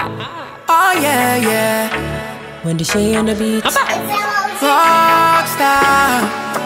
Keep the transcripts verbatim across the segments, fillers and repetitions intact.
Oh yeah, yeah. When the Shay on the beat. Rockstar.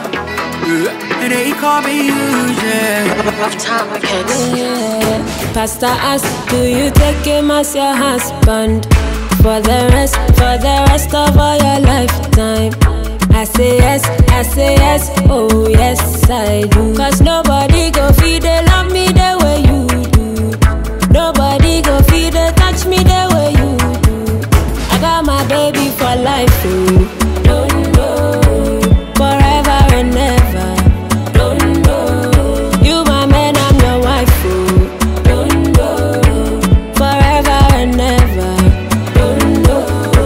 And they call me Eugene. Rough time records. Yeah. Pastor asked, do you take him as your husband for the rest, for the rest of all your lifetime? I say yes, I say yes, oh yes I do. Cause nobody go feed they love me the way you do. Nobody go feed they touch me the way you do. I got my baby for life, oh. Don't know, forever and ever. Don't know, you my man, I'm your wife, oh. Don't know, forever and ever. Don't know,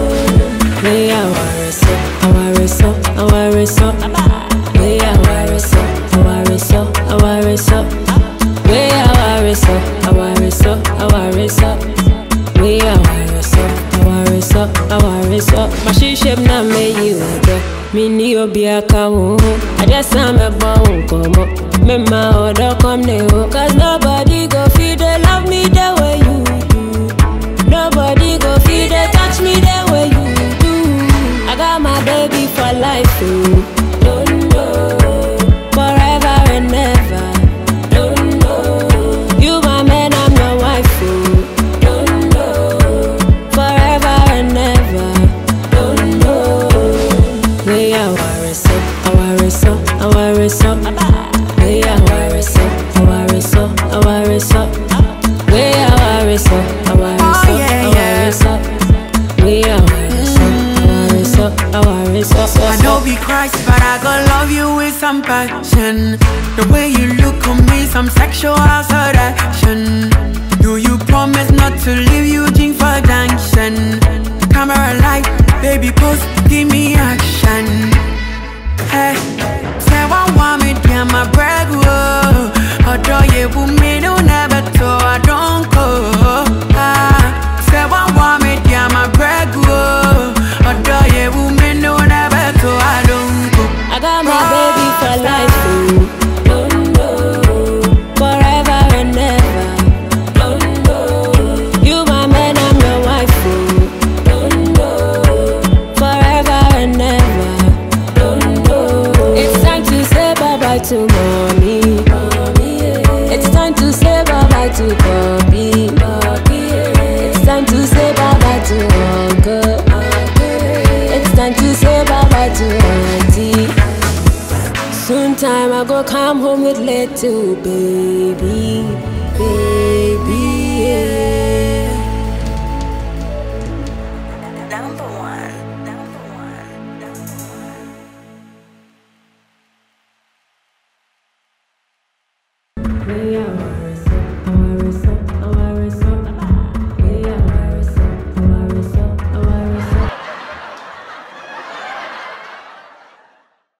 we are worried, I worry so, I worry so. We are worried so, I worry so, I worry so. We are worried so, I worry so, I worry so. We are worried so, I worry so, I worry so. My she shape na me you do. Me ni obi akawo. I just am a bone come up. Me my order come ne ho. Cause nobody go feed they love me the way you do. Nobody go feed they touch me the way you do. I got my baby for life, oh. Don't know, forever and ever. Don't know, you my man, I'm your wife, oh. Don't know, forever and ever. Don't know, we are worried so, I worry so, I worry so. We are worried so, I worry so, I worry so. We are worried so, I worry so, I worry so. We are worried so, I worry so, I worry so. I know be Christ, but I gon' love you with some passion. The way you look on me, some sexual seduction. Do you promise not to leave Eugene for junction? Camera light, baby pose, give me action. Hey, say one want me, damn my brag, whoa. Although you will me, no never to, I don't go. Ah, say one want me, damn my brag, whoa. Although you will me, no never to, I don't go. I got my baby for life, oh. Don't know, forever and ever. Don't know, you my man, I'm your wife, oh. Don't know, forever and ever. Don't know, it's time to say bye bye to mommy. It's time to say bye bye to Bobby. It's time to say bye bye to uncle. It's time to say bye bye to auntie. Soon time I go come home with little baby.